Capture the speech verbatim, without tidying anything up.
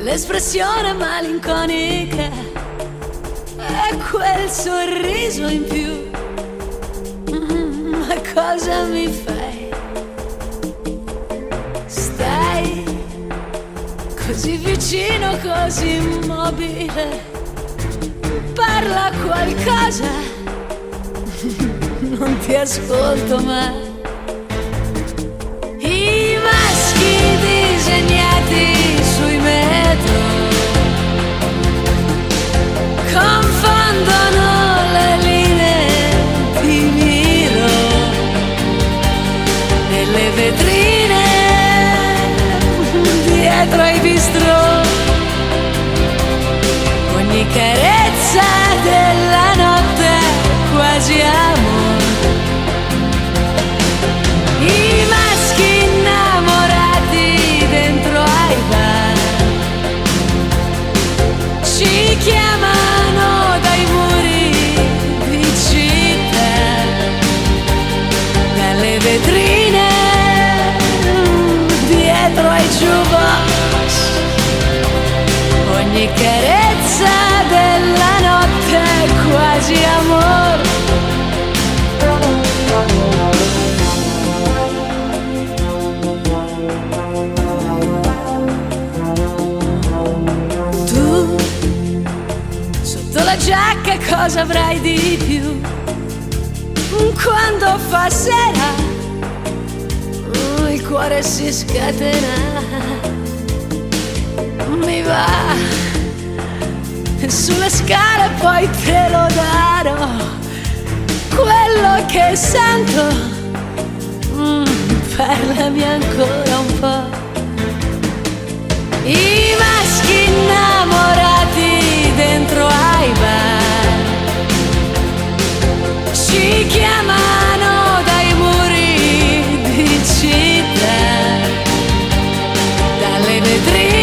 l'espressione malinconica e quel sorriso in più. Mm, ma cosa mi fai? Stai così vicino, così immobile. Parla qualcosa, non ti ascolto mai. I maschi disegnati sui metro confondono le linee di miro nelle vetrine dietro ai bistrò. Ogni carezza della notte è quasi amore. I maschi innamorati dentro ai bar ci chiamano dai muri di città, dalle vetrine dietro ai jukebox. Ogni carezza della notte è quasi amore. Tu sotto la giacca cosa avrai di più? Quando fa sera oh, il cuore si scatena. Mi va sulle scale, poi te lo darò. Quello che sento, mm, parlami ancora un po'. I maschi innamorati dentro ai bar ci chiamano dai muri di città, dalle vetrine